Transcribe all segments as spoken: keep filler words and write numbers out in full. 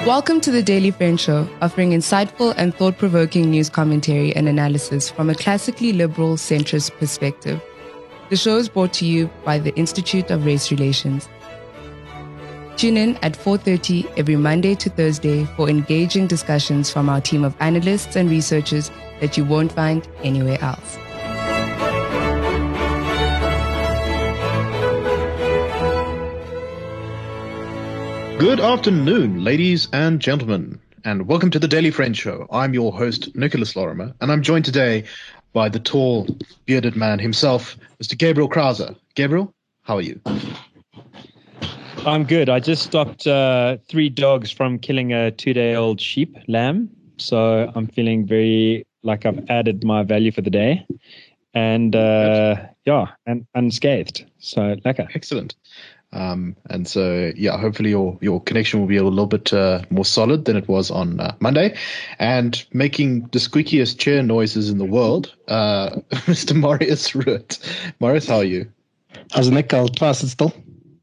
Welcome to the Daily Friend Show, offering insightful and thought-provoking news commentary and analysis from a classically liberal centrist perspective. The show is brought to you by the Institute of Race Relations. Tune in at four thirty every Monday to Thursday for engaging discussions from our team of analysts and researchers that you won't find anywhere else. Good afternoon, ladies and gentlemen, and welcome to the Daily Friend Show. I'm your host, Nicholas Lorimer, and I'm joined today by the tall, bearded man himself, Mister Gabriel Krauser. Gabriel, how are you? I'm good. I just stopped uh, three dogs from killing a two-day-old sheep, lamb, so I'm feeling very like I've added my value for the day, and uh, yeah, and unscathed. So, lekker. Excellent. Um, and so, yeah, hopefully your, your connection will be a little bit uh, more solid than it was on uh, Monday. And making the squeakiest chair noises in the world, uh, Mister Marius Rutt. Marius, how are you? How's Nick? I'll pass it still.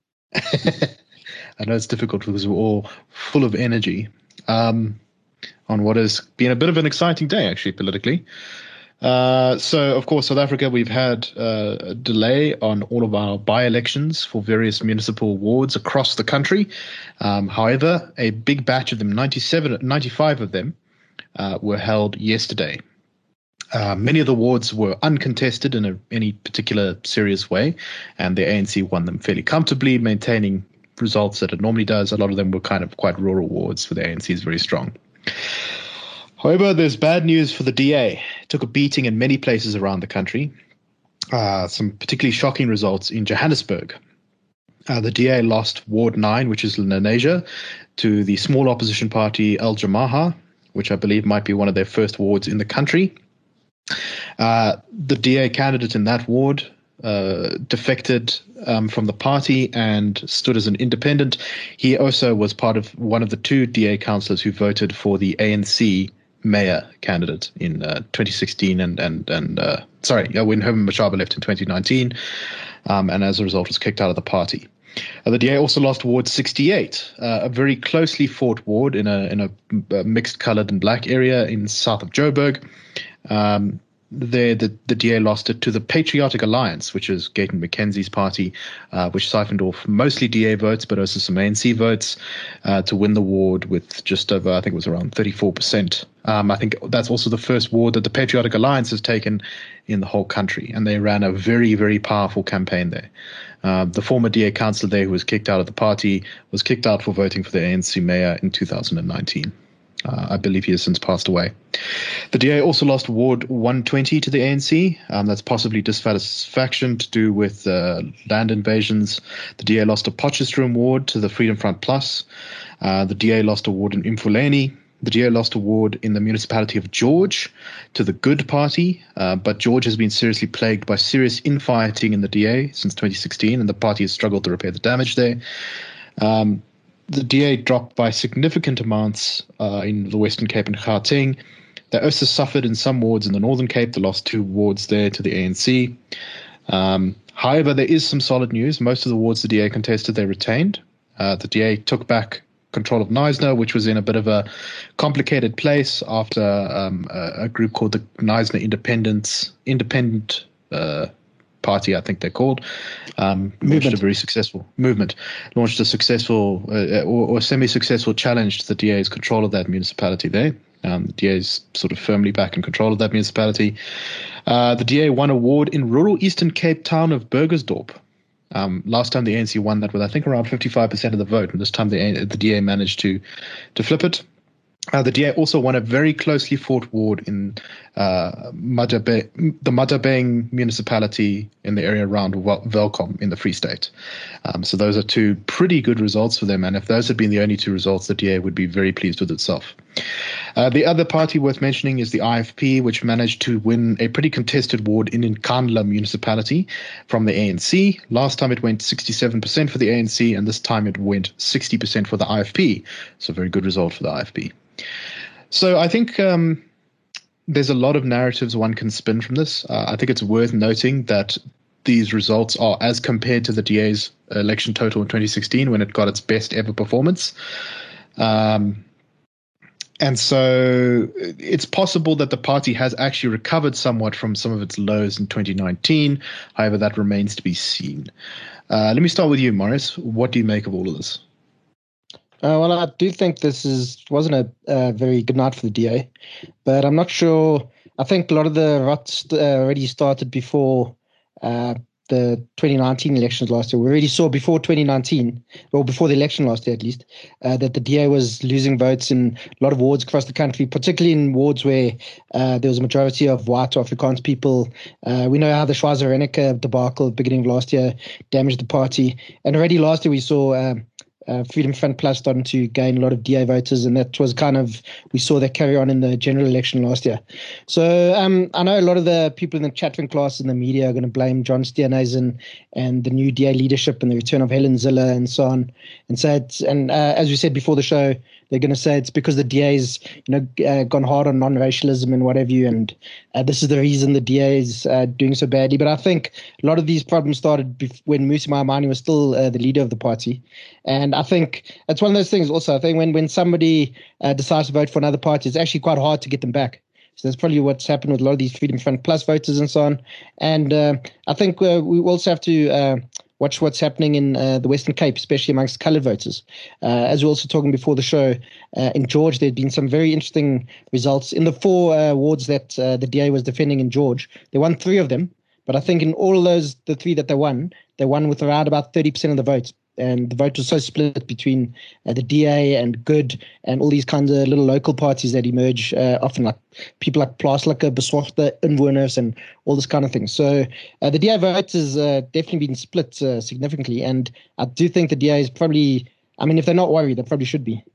I know it's difficult because we're all full of energy um, on what has been a bit of an exciting day, actually, politically. Uh, so, of course, South Africa, we've had uh, a delay on all of our by-elections for various municipal wards across the country. Um, however, a big batch of them, ninety-seven, ninety-five of them, uh, were held yesterday. Uh, many of the wards were uncontested in a, any particular serious way, and the A N C won them fairly comfortably, maintaining results that it normally does. A lot of them were kind of quite rural wards, where the A N C is very strong. However, there's bad news for the D A. It took a beating in many places around the country. Uh, some particularly shocking results in Johannesburg. Uh, the D A lost Ward nine, which is Lenasia, to the small opposition party Al Jamaah, which I believe might be one of their first wards in the country. Uh, the D A candidate in that ward uh, defected um, from the party and stood as an independent. He also was part of one of the two D A councillors who voted for the A N C mayor candidate in uh, twenty sixteen and and and uh, sorry, when Herman Mashaba left in twenty nineteen, um, and as a result was kicked out of the party. Uh, the D A also lost Ward sixty-eight, uh, a very closely fought ward in a in a, a mixed coloured and black area in south of Joburg. Um, There, the, the D A lost it to the Patriotic Alliance, which is Gayton McKenzie's party, uh, which siphoned off mostly D A votes, but also some A N C votes, uh, to win the ward with just over, I think it was around thirty-four percent. Um, I think that's also the first ward that the Patriotic Alliance has taken in the whole country, and they ran a very, very powerful campaign there. Uh, the former D A councillor there, who was kicked out of the party, was kicked out for voting for the A N C mayor in two thousand nineteen. Uh, I believe he has since passed away. The D A also lost Ward one twenty to the A N C. Um, that's possibly dissatisfaction to do with uh, land invasions. The D A lost a Potchefstroom ward to the Freedom Front Plus. Uh, the D A lost a ward in Mfuleni. The D A lost a ward in the municipality of George to the Good Party. Uh, but George has been seriously plagued by serious infighting in the D A since twenty sixteen, and the party has struggled to repair the damage there. Um, The D A dropped by significant amounts uh, in the Western Cape and Gauteng. They also suffered in some wards in the Northern Cape. They lost two wards there to the A N C. Um, however, there is some solid news. Most of the wards the D A contested, they retained. Uh, the D A took back control of Knysna, which was in a bit of a complicated place after um, a, a group called the Knysna Independence Independent uh Party, I think they're called, um, launched a very successful movement, launched a successful uh, or, or semi-successful challenge to the D A's control of that municipality there. Um, the D A is sort of firmly back in control of that municipality. Uh, the D A won a ward in rural Eastern Cape town of Burgersdorp. Um, last time the A N C won that with, I think, around fifty-five percent of the vote, and this time the, the D A managed to, to flip it. Uh, the D A also won a very closely fought ward in uh, Madabe, the Madabeng municipality in the area around Welkom in the Free State. Um, so those are two pretty good results for them. And if those had been the only two results, the D A would be very pleased with itself. Uh, the other party worth mentioning is the I F P, which managed to win a pretty contested ward in Nkandla municipality from the A N C. Last time it went sixty-seven percent for the A N C, and this time it went sixty percent for the I F P. So a very good result for the I F P. So I think um, there's a lot of narratives one can spin from this. Uh, I think it's worth noting that these results are as compared to the D A's election total in twenty sixteen when it got its best ever performance. Um, and so it's possible that the party has actually recovered somewhat from some of its lows in twenty nineteen. However, that remains to be seen. Uh, let me start with you, Morris. What do you make of all of this? Uh, well, I do think this is wasn't a uh, very good night for the D A, but I'm not sure. I think a lot of the rots uh, already started before uh, the twenty nineteen elections last year. We already saw before twenty nineteen, or before the election last year at least, uh, that the D A was losing votes in a lot of wards across the country, particularly in wards where uh, there was a majority of white or Afrikaans people. Uh, we know how the Schweizer-Reneke debacle at the beginning of last year damaged the party. And already last year we saw um, Uh, Freedom Front Plus starting to gain a lot of D A voters, and that was kind of, we saw that carry on in the general election last year. So um, I know a lot of the people in the chattering class and the media are going to blame John Steenhuisen and the new D A leadership and the return of Helen Zille and so on. And so, it's, and uh, as we said before the show, they're going to say it's because the D A's, you know, uh, gone hard on non-racialism and what have you, and uh, this is the reason the D A is uh, doing so badly. But I think a lot of these problems started bef- when Mmusi Maimane was still uh, the leader of the party. And I think it's one of those things also. I think when, when somebody uh, decides to vote for another party, it's actually quite hard to get them back. So that's probably what's happened with a lot of these Freedom Front Plus voters and so on. And uh, I think uh, we also have to uh, watch what's happening in uh, the Western Cape, especially amongst coloured voters. Uh, as we were also talking before the show, uh, in George, there had been some very interesting results. In the four uh, wards that uh, the D A was defending in George, they won three of them. But I think in all of those, the three that they won, they won with around about thirty percent of the votes. And the vote was so split between uh, the D A and Good and all these kinds of little local parties that emerge, uh, often like people like Plaaslike, Beswagte, Inwoners and all this kind of thing. So uh, the D A vote has uh, definitely been split uh, significantly. And I do think the D A is probably, I mean, if they're not worried, they probably should be.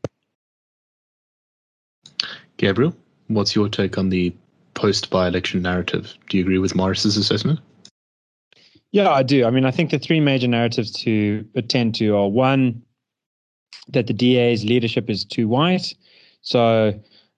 Gabriel, what's your take on the post-by-election narrative? Do you agree with Morris's assessment? Yeah, I do. I mean, I think the three major narratives to attend to are, one, that the D A's leadership is too white. So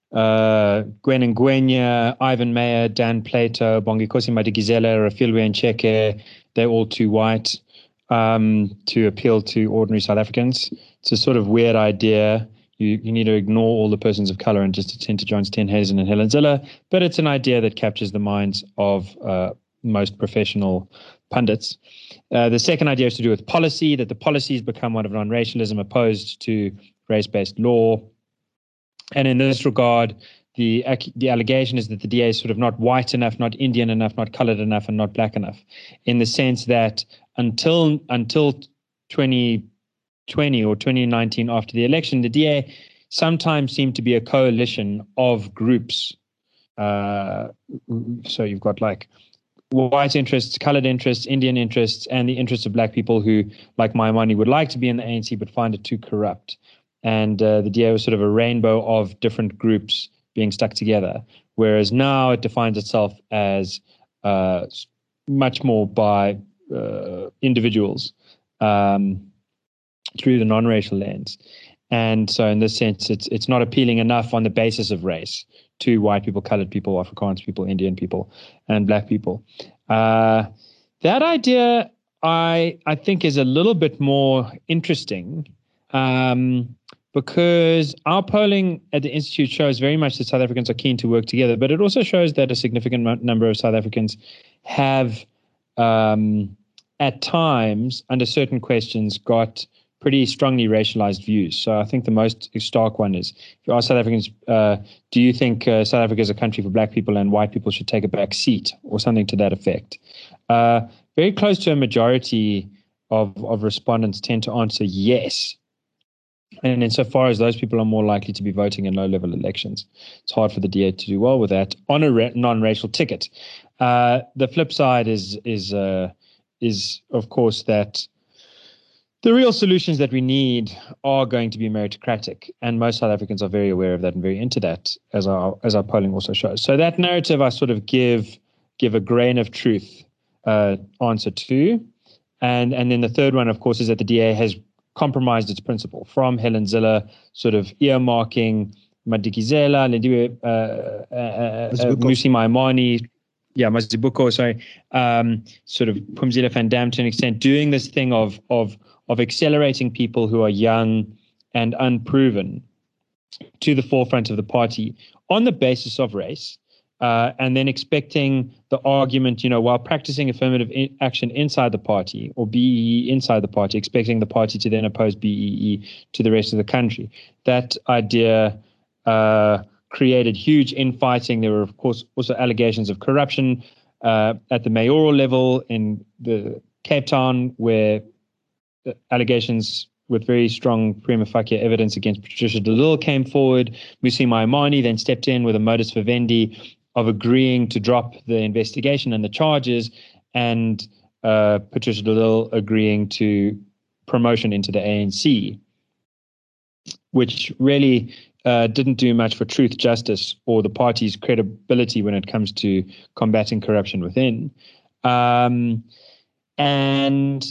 uh, Gwen Ngwenya, Ivan Meyer, Dan Plato, Bongikosi Madikizela, Rafilwe Ncheke, they're all too white um, to appeal to ordinary South Africans. It's a sort of weird idea. You, you need to ignore all the persons of color and just attend to John Steenhuisen and Helen Zille. But it's an idea that captures the minds of uh, most professional pundits. Uh, the second idea is to do with policy, that the policies become one of non-racialism opposed to race-based law. And in this regard, the the allegation is that the D A is sort of not white enough, not Indian enough, not colored enough, and not black enough, in the sense that until until twenty twenty or twenty nineteen, after the election, the D A sometimes seemed to be a coalition of groups. Uh, so you've got like white interests, colored interests, Indian interests, and the interests of black people who, like Maimane, would like to be in the A N C but find it too corrupt. And uh, the D A was sort of a rainbow of different groups being stuck together, whereas now it defines itself as uh, much more by uh, individuals um, through the non-racial lens. And so in this sense, it's it's not appealing enough on the basis of race to white people, colored people, Afrikaans people, Indian people, and black people. Uh, that idea, I I think, is a little bit more interesting um, because our polling at the Institute shows very much that South Africans are keen to work together, but it also shows that a significant m- number of South Africans have, um, at times, under certain questions, got pretty strongly racialized views. So I think the most stark one is, if you ask South Africans, uh, do you think uh, South Africa is a country for black people and white people should take a back seat, or something to that effect? Uh, very close to a majority of, of respondents tend to answer yes. And insofar as those people are more likely to be voting in low-level elections, it's hard for the D A to do well with that on a ra- non-racial ticket. Uh, the flip side is, is, uh, is of course, that the real solutions that we need are going to be meritocratic, and most South Africans are very aware of that and very into that, as our as our polling also shows. So that narrative, I sort of give give a grain of truth uh, answer to, and and then the third one, of course, is that the D A has compromised its principle from Helen Zille, sort of earmarking Madikizela, Lindiwe, uh, uh, uh, Mmusi Maimane. Yeah, Mazibuko, sorry, um, sort of Phumzile van Dam to an extent, doing this thing of of of accelerating people who are young and unproven to the forefront of the party on the basis of race, uh, and then expecting the argument, you know, while practicing affirmative in- action inside the party or B E E inside the party, expecting the party to then oppose B E E to the rest of the country. That idea uh, created huge infighting. There were, of course, also allegations of corruption uh, at the mayoral level in the Cape Town, where the allegations with very strong prima facie evidence against Patricia de Lille came forward. Musi Maimane then stepped in with a modus vivendi of agreeing to drop the investigation and the charges, and uh, Patricia de Lille agreeing to promotion into the A N C, which really uh, didn't do much for truth, justice, or the party's credibility when it comes to combating corruption within. Um, and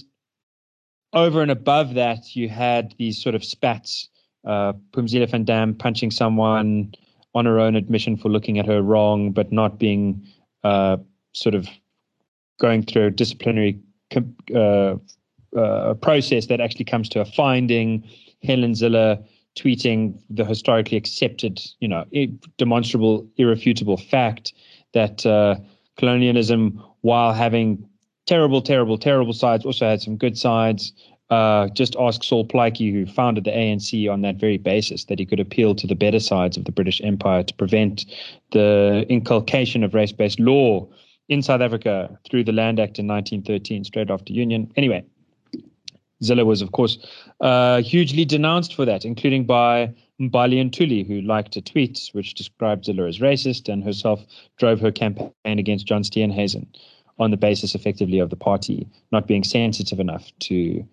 over and above that, you had these sort of spats, uh, Phumzile van Dam punching someone on her own admission for looking at her wrong, but not being uh, sort of going through a disciplinary uh, uh, process that actually comes to a finding. Helen Zille tweeting the historically accepted, you know, demonstrable, irrefutable fact that uh, colonialism, while having terrible, terrible, terrible sides, also had some good sides. Uh, just ask Saul Plaatje, who founded the A N C on that very basis, that he could appeal to the better sides of the British Empire to prevent the inculcation of race-based law in South Africa through the Land Act in nineteen thirteen, straight after Union. Anyway, Zille was, of course, uh, hugely denounced for that, including by Mbali Ntuli, who liked a tweet which described Zille as racist and herself drove her campaign against John Steenhuisen on the basis, effectively, of the party not being sensitive enough to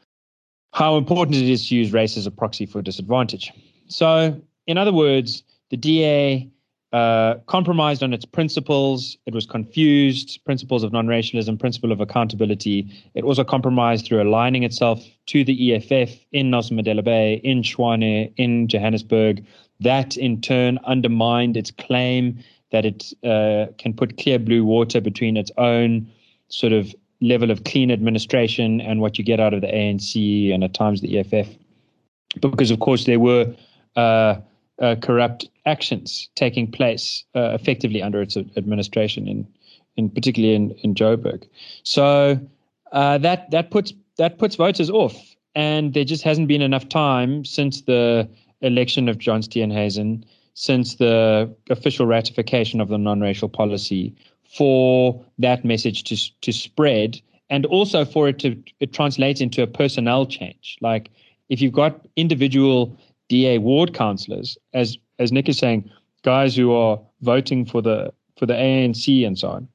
how important it is to use race as a proxy for disadvantage. So, in other words, the D A uh, compromised on its principles. It was confused, principles of non-racialism, principle of accountability. It also compromised through aligning itself to the E F F in Nelson Mandela Bay, in Tshwane, in Johannesburg. That, in turn, undermined its claim that it uh, can put clear blue water between its own sort of level of clean administration and what you get out of the A N C and at times the E F F. Because, of course, there were uh, uh, corrupt actions taking place uh, effectively under its administration, in, in particularly in, in Joburg. So uh, that that puts that puts voters off. And there just hasn't been enough time since the election of John Steenhuisen, since the official ratification of the non-racial policy, for that message to to spread, and also for it to it translate into a personnel change. Like, if you've got individual D A ward councillors, as as Nick is saying, guys who are voting for the for the A N C and so on,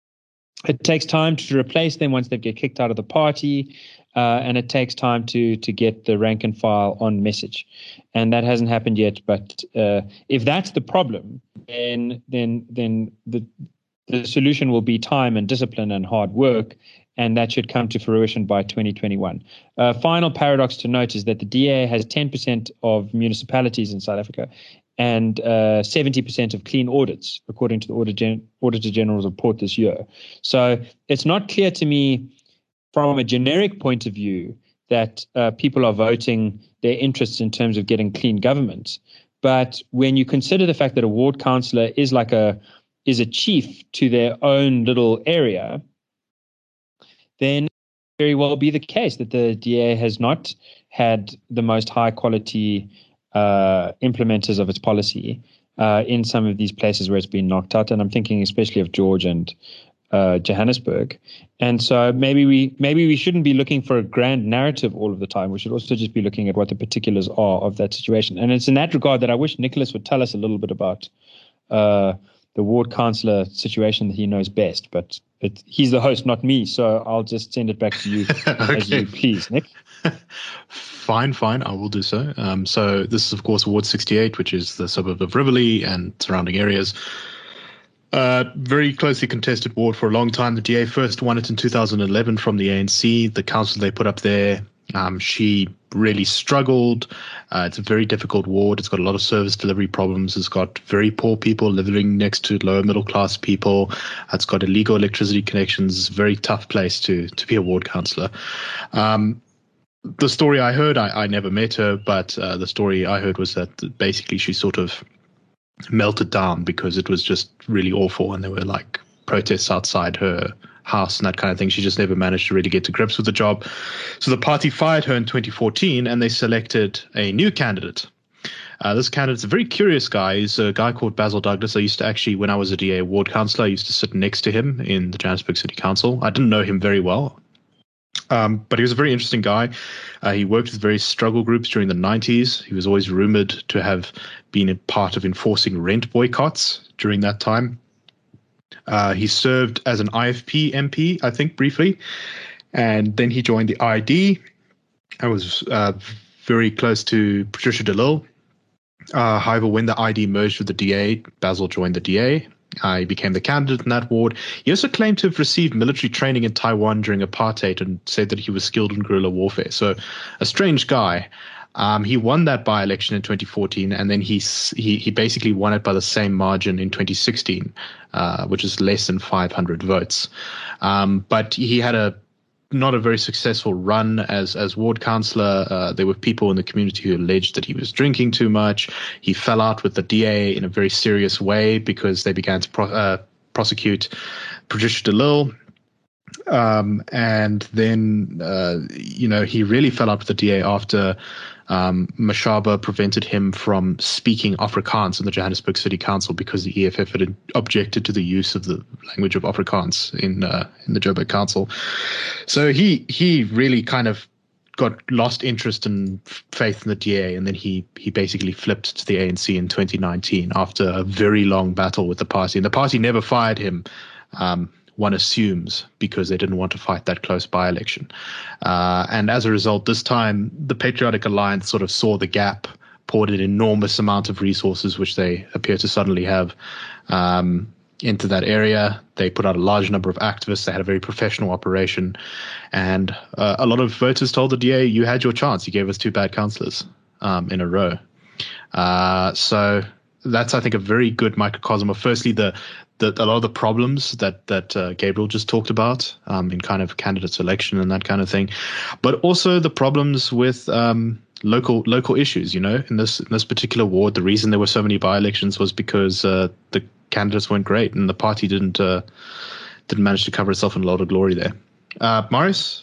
it takes time to replace them once they get kicked out of the party. Uh, and it takes time to to get the rank and file on message, and that hasn't happened yet. But uh, if that's the problem, then then then the the solution will be time and discipline and hard work, and that should come to fruition by twenty twenty-one. Uh, final paradox to note is that the D A has ten percent of municipalities in South Africa and uh, seventy percent of clean audits, according to the Auditor, Gen- Auditor General's report this year. So it's not clear to me, from a generic point of view, that uh, people are voting their interests in terms of getting clean government. But when you consider the fact that a ward councillor is like a is a chief to their own little area, then it may very well be the case that the D A has not had the most high quality uh, implementers of its policy uh, in some of these places where it's been knocked out. And I'm thinking especially of George and Uh, Johannesburg. And so maybe we maybe we shouldn't be looking for a grand narrative all of the time. We should also just be looking at what the particulars are of that situation. And it's in that regard that I wish Nicholas would tell us a little bit about uh, the ward councillor situation that he knows best. But it, he's the host, not me. So I'll just send it back to you okay. as you please, Nick. Fine, fine. I will do so. Um, so this is, of course, Ward sixty-eight, which is the suburb of Rivoli and surrounding areas. Uh, very closely contested ward for a long time. The D A first won it in two thousand eleven from the A N C. The council they put up there, um, she really struggled. Uh, it's a very difficult ward. It's got a lot of service delivery problems. It's got very poor people living next to lower middle class people. It's got illegal electricity connections. It's a very tough place to to be a ward councillor. Um, the story I heard, I, I never met her, but uh, the story I heard was that basically she sort of melted down because it was just really awful, and there were like protests outside her house and that kind of thing. She just never managed to really get to grips with the job. So the party fired her in twenty fourteen, and they selected a new candidate. Uh, this candidate's a very curious guy. He's a guy called Basil Douglas. I used to actually, when I was a D A ward councillor, I used to sit next to him in the Johannesburg City Council. I didn't know him very well. Um, but he was a very interesting guy. Uh, he worked with various struggle groups during the nineties. He was always rumored to have been a part of enforcing rent boycotts during that time. Uh, he served as an I F P M P, I think, briefly. And then he joined the I D. I was uh, very close to Patricia de Lille. Uh, however, when the I D merged with the D A, Basil joined the D A. Uh, he became the candidate in that ward. He also claimed to have received military training in Taiwan during apartheid and said that he was skilled in guerrilla warfare. So a strange guy. Um, he won that by-election in twenty fourteen, and then he, he he basically won it by the same margin in twenty sixteen, uh, which is less than five hundred votes. Um, but he had a not a very successful run as as ward councillor. Uh, there were people in the community who alleged that he was drinking too much. He fell out with the D A in a very serious way because they began to pro- uh, prosecute Patricia de Lille. Um, and then, uh, you know, he really fell out with the D A after um, Mashaba prevented him from speaking Afrikaans in the Johannesburg City Council because the E F F had objected to the use of the language of Afrikaans in uh, in the Joburg Council. So he he really kind of got lost interest and faith in the D A, and then he he basically flipped to the A N C in twenty nineteen after a very long battle with the party. And the party never fired him. Um, one assumes, because they didn't want to fight that close by-election. Uh, and as a result, this time, the Patriotic Alliance sort of saw the gap, poured an enormous amount of resources, which they appear to suddenly have, um, into that area. They put out a large number of activists. They had a very professional operation. And uh, a lot of voters told the D A, you had your chance. You gave us two bad councillors um, in a row. Uh, so that's, I think, a very good microcosm of, firstly, the The, a lot of the problems that that uh, Gabriel just talked about um, in kind of candidate selection and that kind of thing, but also the problems with um, local local issues. You know, in this in this particular ward, the reason there were so many by-elections was because uh, the candidates weren't great and the party didn't uh, didn't manage to cover itself in a lot of glory there. Uh, Marius,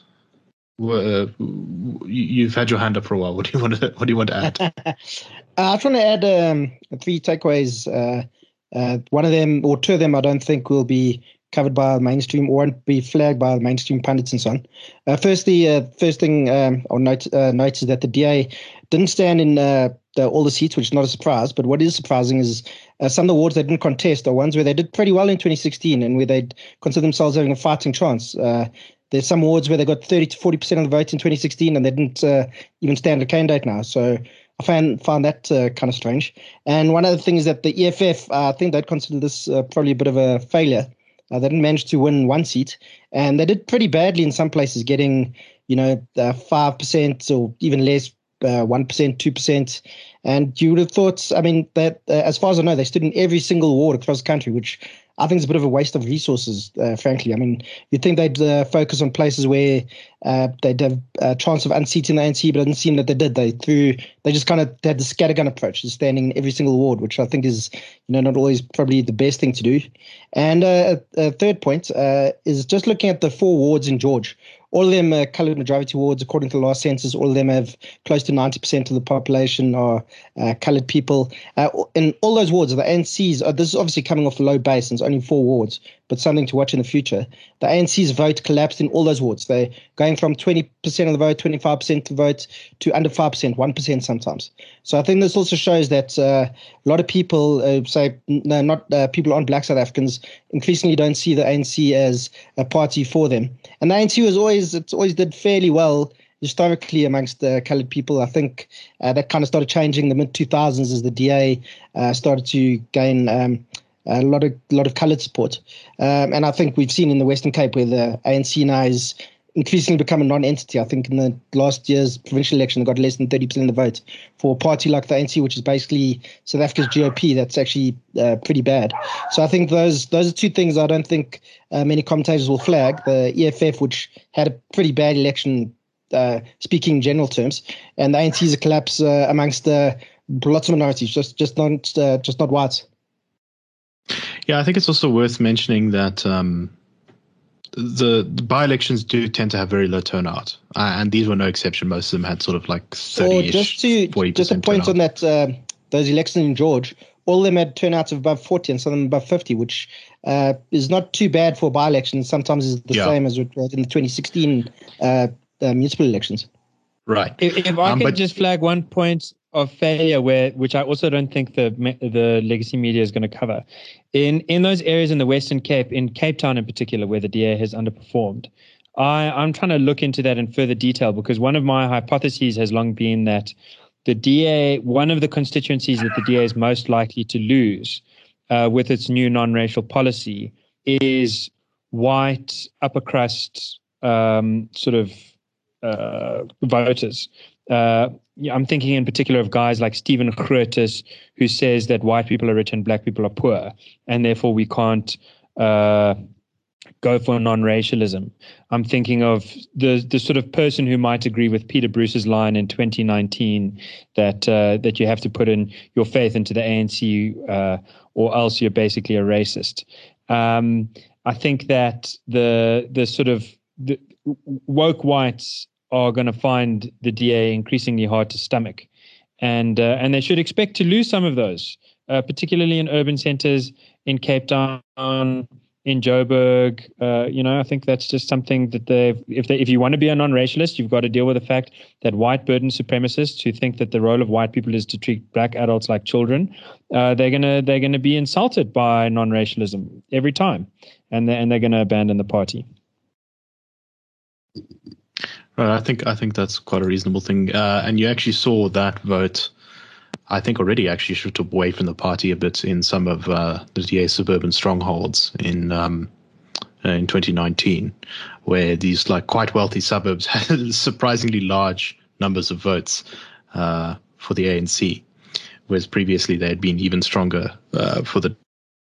uh, you've had your hand up for a while. What do you want to What do you want to add? uh, I just want to add um, three takeaways. Uh, Uh, one of them, or two of them, I don't think will be covered by the mainstream or won't be flagged by the mainstream pundits and so on. Uh, firstly, uh, first thing um, I'll note, uh, note is that the D A didn't stand in uh, the, all the seats, which is not a surprise. But what is surprising is uh, some of the wards they didn't contest are ones where they did pretty well in twenty sixteen and where they consider themselves having a fighting chance. Uh, there's some wards where they got thirty to forty percent of the vote in twenty sixteen and they didn't uh, even stand a candidate now. So I found, found that uh, kind of strange. And one other thing is that the E F F, uh, I think they'd consider this uh, probably a bit of a failure. Uh, they didn't manage to win one seat, and they did pretty badly in some places, getting, you know, uh, five percent or even less, uh, one percent, two percent. And you would have thought, I mean, that uh, as far as I know, they stood in every single ward across the country, which I think is a bit of a waste of resources, uh, frankly. I mean, you'd think they'd uh, focus on places where uh, they'd have a chance of unseating the A N C, but it didn't seem that they did. They threw, they just kind of had the scattergun approach, just standing in every single ward, which I think is, you know, not always probably the best thing to do. And uh, a third point uh, is just looking at the four wards in George. All of them are coloured majority wards, according to the last census. All of them have close to ninety percent of the population are uh, coloured people. Uh, in all those wards, the A N Cs, uh, this is obviously coming off a low base, and it's only four wards, but something to watch in the future. The A N C's vote collapsed in all those wards. They're going from twenty percent of the vote, twenty-five percent of the vote, to under five percent, one percent sometimes. So I think this also shows that uh, a lot of people, uh, say, no, not uh, people aren't black South Africans, increasingly don't see the A N C as a party for them. And the A N C was always, it's always did fairly well historically amongst the uh, coloured people. I think uh, that kind of started changing in the mid two thousands as the D A uh, started to gain um, a lot of lot of coloured support. Um, and I think we've seen in the Western Cape where the A N C now is increasingly become a non-entity. I think in the last year's provincial election, they got less than thirty percent of the vote. For a party like the A N C, which is basically South Africa's G O P, that's actually uh, pretty bad. So I think those those are two things I don't think uh, many commentators will flag. The E F F, which had a pretty bad election uh, speaking in general terms, and the A N C is a collapse uh, amongst uh, lots of minorities, just just not uh, just not whites. Yeah, I think it's also worth mentioning that um, the, the by-elections do tend to have very low turnout, uh, and these were no exception. Most of them had sort of like thirty-ish, just to forty percent just a point turnout. on that, uh, those elections in George, all of them had turnouts of above forty, and some of them above fifty, which uh, is not too bad for by-elections. Sometimes is the Yeah. same as it was in the twenty sixteen uh, uh, municipal elections. Right. If, if I Um, could but- just flag one point of failure, where which I also don't think the me- the legacy media is going to cover, in in those areas in the Western Cape, in Cape Town in particular, where the D A has underperformed. I, I'm trying to look into that in further detail, because one of my hypotheses has long been that the D A, one of the constituencies that the D A is most likely to lose uh, with its new non-racial policy is white upper crust um, sort of uh, voters. Uh, yeah, I'm thinking in particular of guys like Stephen Grootes, who says that white people are rich and black people are poor, and therefore we can't uh, go for non-racialism. I'm thinking of the the sort of person who might agree with Peter Bruce's line in twenty nineteen that uh, that you have to put in your faith into the A N C uh, or else you're basically a racist. Um, I think that the the sort of the woke whites are going to find the D A increasingly hard to stomach, and uh, and they should expect to lose some of those, uh, particularly in urban centers, in Cape Town, in Joburg. Uh, you know, I think that's just something that they, if they, if you want to be a non-racialist, you've got to deal with the fact that white burden supremacists who think that the role of white people is to treat black adults like children, uh, they're gonna they're gonna be insulted by non-racialism every time, and they and they're gonna abandon the party. Right, I think I think that's quite a reasonable thing, uh, and you actually saw that vote. I think already actually shifted away from the party a bit in some of uh, the D A suburban strongholds in um, in twenty nineteen, where these like quite wealthy suburbs had surprisingly large numbers of votes uh, for the A N C, whereas previously they had been even stronger uh, for the.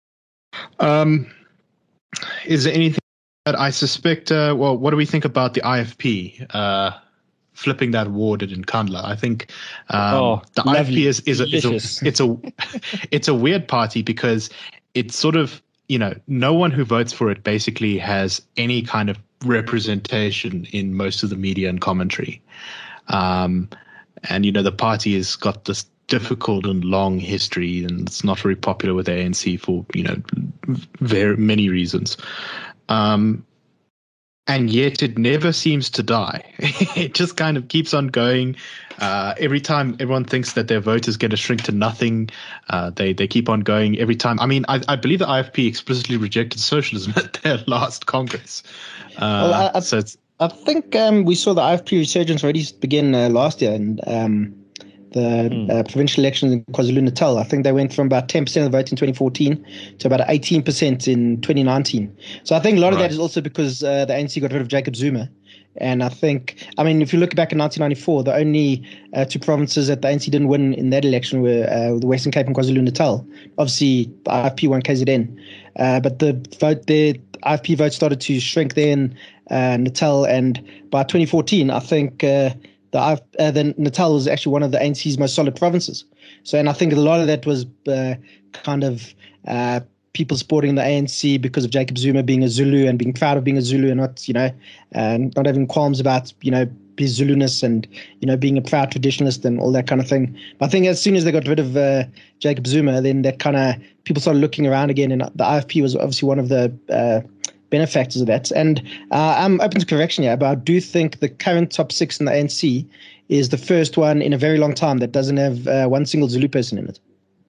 Um, is there anything that I suspect? Uh, well, what do we think about the I F P? Uh, flipping that ward in Nkandla. I think um, oh, the lovely. I F P is, is, a, is a it's a it's a weird party because it's sort of, you know, no one who votes for it basically has any kind of representation in most of the media and commentary. Um, and, you know, the party has got this difficult and long history, and it's not very popular with the A N C for, you know, very many reasons. Um, And yet it never seems to die. It just kind of keeps on going. Uh, every time everyone thinks that their vote is going to shrink to nothing, uh, they they keep on going every time. I mean, I, I believe the I F P explicitly rejected socialism at their last Congress. Uh, well, I, I, so it's, I think um, we saw the I F P resurgence already begin uh, last year, and um, the Hmm. uh, provincial elections in KwaZulu-Natal. I think they went from about ten percent of the vote in twenty fourteen to about eighteen percent in twenty nineteen. So I think a lot of Right. that is also because uh, the A N C got rid of Jacob Zuma. And I think, I mean, if you look back in nineteen ninety-four, the only uh, two provinces that the A N C didn't win in that election were uh, the Western Cape and KwaZulu-Natal. Obviously, the I F P won K Z N. Uh, but the vote there, I F P vote started to shrink there in uh, Natal. And by twenty fourteen, I think uh, the, uh, the Natal was actually one of the A N C's most solid provinces. So, and I think a lot of that was uh, kind of uh, people supporting the A N C because of Jacob Zuma being a Zulu and being proud of being a Zulu, and not, you know, and not having qualms about, you know, his Zuluness and, you know, being a proud traditionalist and all that kind of thing. But I think as soon as they got rid of uh, Jacob Zuma, then that kind of people started looking around again, and the I F P was obviously one of the uh, benefactors of that. And uh, I'm open to correction here, but I do think the current top six in the A N C is the first one in a very long time that doesn't have uh, one single Zulu person in it.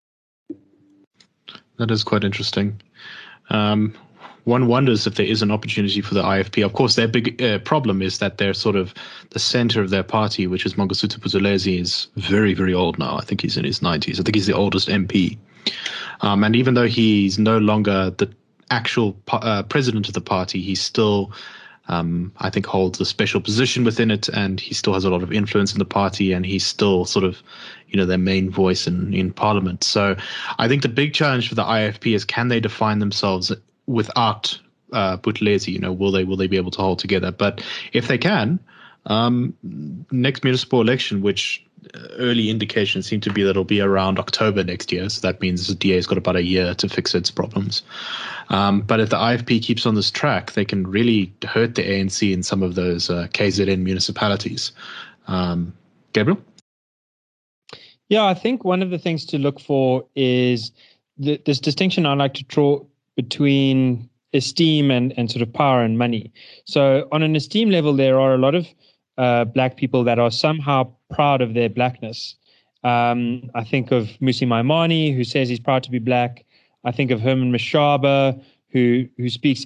that is quite interesting. Um, one wonders if there is an opportunity for the I F P. Of course, their big uh, problem is that they're sort of the center of their party, which is Mangosuthu Buthelezi, is very, very old now. I think he's in his nineties. I think he's the oldest M P. Um, and even though he's no longer the actual uh, president of the party, he still, um, I think, holds a special position within it, and he still has a lot of influence in the party, and he's still sort of, you know, their main voice in, in parliament. So I think the big challenge for the I F P is, can they define themselves without uh, Buthelezi? You know, will they will they be able to hold together? But if they can, Um, next municipal election, which early indications seem to be that it'll be around October next year. So that means the D A's got about a year to fix its problems. Um, but if the I F P keeps on this track, they can really hurt the A N C in some of those uh, K Z N municipalities. Um, Gabriel? Yeah, I think one of the things to look for is the, this distinction I like to draw between esteem and, and sort of power and money. So on an esteem level, there are a lot of uh, black people that are somehow proud of their blackness. Um, I think of Musi Maimane, who says he's proud to be black. I think of Herman Mashaba, who who speaks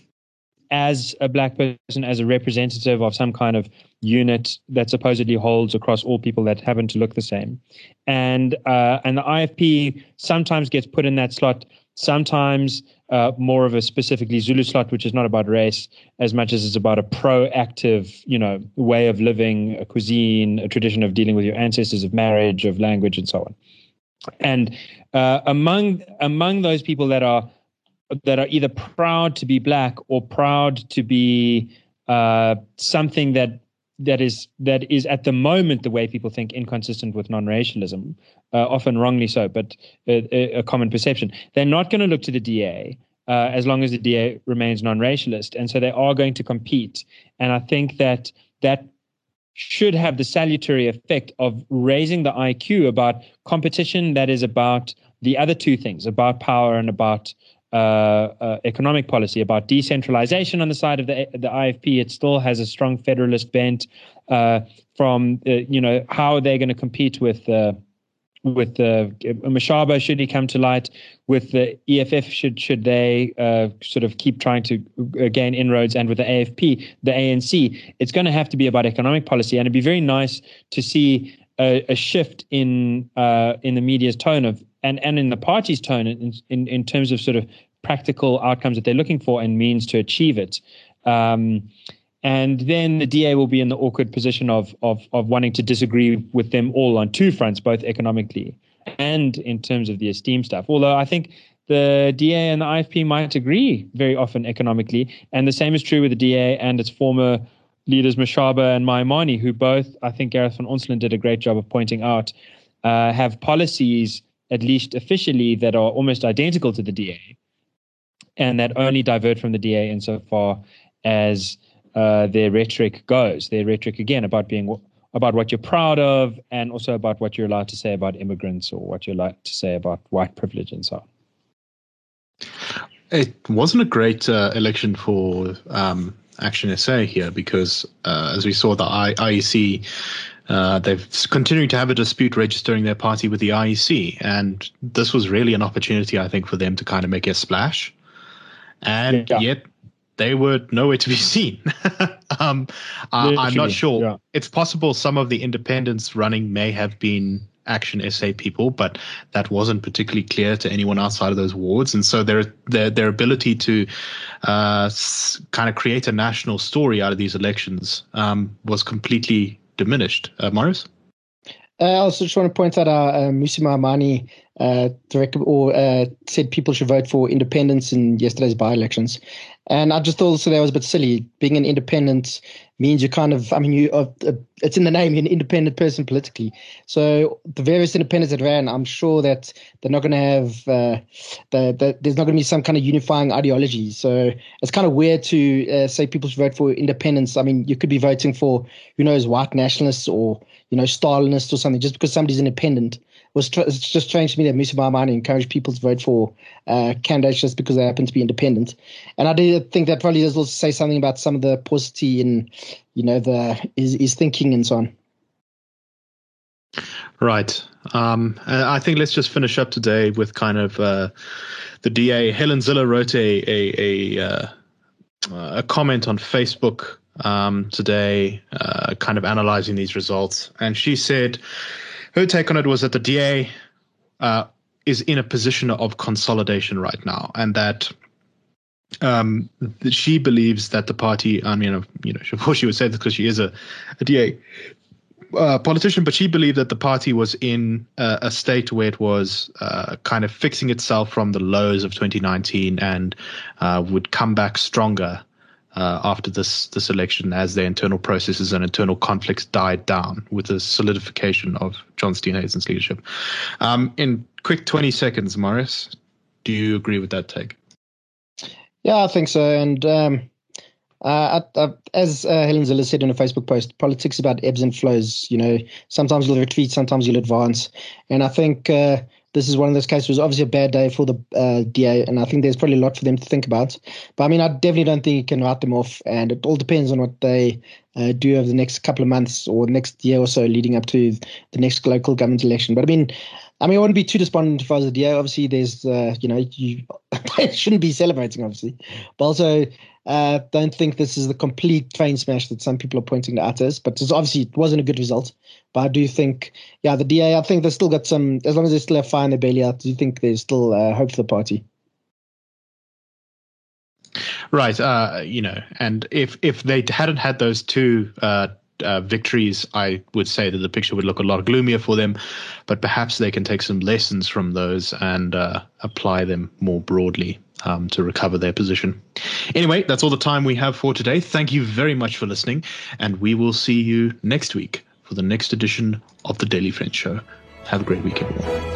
as a black person, as a representative of some kind of unit that supposedly holds across all people that happen to look the same. And uh, and the I F P sometimes gets put in that slot, sometimes uh, more of a specifically Zulu slot, which is not about race as much as it's about a proactive, you know, way of living, a cuisine, a tradition of dealing with your ancestors, of marriage, of language, and so on. And uh, among among those people that are that are either proud to be black or proud to be uh, something that that is that is at the moment the way people think inconsistent with non-racialism, uh, often wrongly so, but a, a common perception. They're not going to look to the D A uh, as long as the D A remains non-racialist, and so they are going to compete. And I think that that should have the salutary effect of raising the I Q about competition that is about the other two things, about power and about Uh, uh, economic policy, about decentralization on the side of the the I F P. It still has a strong federalist bent. Uh, from uh, you know, how are they going to compete with uh, with uh, Mashaba should he come to light, with the E F F should should they uh, sort of keep trying to gain inroads, and with the A F P, the A N C. It's going to have to be about economic policy, and it'd be very nice to see a, a shift in uh, in the media's tone of and and in the party's tone in, in in terms of sort of practical outcomes that they're looking for and means to achieve it. Um, and then the D A will be in the awkward position of of of wanting to disagree with them all on two fronts, both economically and in terms of the esteem stuff. Although I think the D A and the I F P might agree very often economically, and the same is true with the D A and its former leaders Mashaba and Maimane, who both, I think Gareth van Onselen did a great job of pointing out, uh, have policies, at least officially, that are almost identical to the D A, and that only divert from the D A insofar as uh, their rhetoric goes. Their rhetoric, again, about being about what you're proud of, and also about what you're allowed to say about immigrants, or what you're allowed to say about white privilege and so on. It wasn't a great uh, election for um, Action S A here, because uh, as we saw, the I- IEC, uh, they've continuing to have a dispute registering their party with the I E C, and this was really an opportunity, I think, for them to kind of make a splash. And yeah. yet they were nowhere to be seen. um, I, I'm not sure. Yeah. It's possible some of the independents running may have been Action S A people, but that wasn't particularly clear to anyone outside of those wards. And so their their, their ability to uh, s- kind of create a national story out of these elections um, was completely diminished. Uh, Marius? Uh, I also just want to point out uh, uh, Musi Maimane uh, direct, or uh, said people should vote for independents in yesterday's by-elections. And I just thought also that was a bit silly. Being an independent means you kind of, I mean, you are, uh, it's in the name, you're an independent person politically. So the various independents that ran, I'm sure that they're not going to have, uh, the, the, there's not going to be some kind of unifying ideology. So it's kind of weird to uh, say people should vote for independents. I mean, you could be voting for, who knows, white nationalists or, you know, Stalinists or something, just because somebody's independent. It was tr- it's just strange to me that Musi Maimane encouraged people to vote for uh, candidates just because they happen to be independent. And I do think that probably does also say something about some of the paucity in, you know, the his, his thinking and so on. Right. Um, I think let's just finish up today with kind of uh, the D A. Helen Ziller wrote a a a, uh, a comment on Facebook um, today, uh, kind of analyzing these results, and she said her take on it was that the D A uh, is in a position of consolidation right now, and that um, she believes that the party, I mean, you know, of course she would say this because she is a, a D A uh, politician, but she believed that the party was in uh, a state where it was uh, kind of fixing itself from the lows of twenty nineteen and uh, would come back stronger uh, after this this election as their internal processes and internal conflicts died down with the solidification of John Steenhuisen's leadership. Um, in quick twenty seconds, Morris, do you agree with that take? Yeah, I think so. And um, uh, I, I, as uh, Helen Zille said in a Facebook post, politics is about ebbs and flows. You know, sometimes you'll retreat, sometimes you'll advance. And I think uh, this is one of those cases. It was obviously a bad day for the uh, D A, and I think there's probably a lot for them to think about. But I mean, I definitely don't think you can write them off, and it all depends on what they uh, do over the next couple of months or next year or so leading up to the next local government election. But I mean, I mean, I wouldn't be too despondent if I was the D A. Obviously, there's, uh, you know, you shouldn't be celebrating, obviously. But also, uh, don't think this is the complete train smash that some people are pointing at us. But it's obviously, it wasn't a good result. But I do think, yeah, the D A, I think they've still got some, as long as they still have fire in their belly, I do think there's still uh, hope for the party. Right. Uh, you know, and if, if they hadn't had those two uh, uh, victories, I would say that the picture would look a lot gloomier for them. But perhaps they can take some lessons from those and uh, apply them more broadly um, to recover their position. Anyway, that's all the time we have for today. Thank you very much for listening, and we will see you next week for the next edition of the Daily French Show. Have a great week, everyone.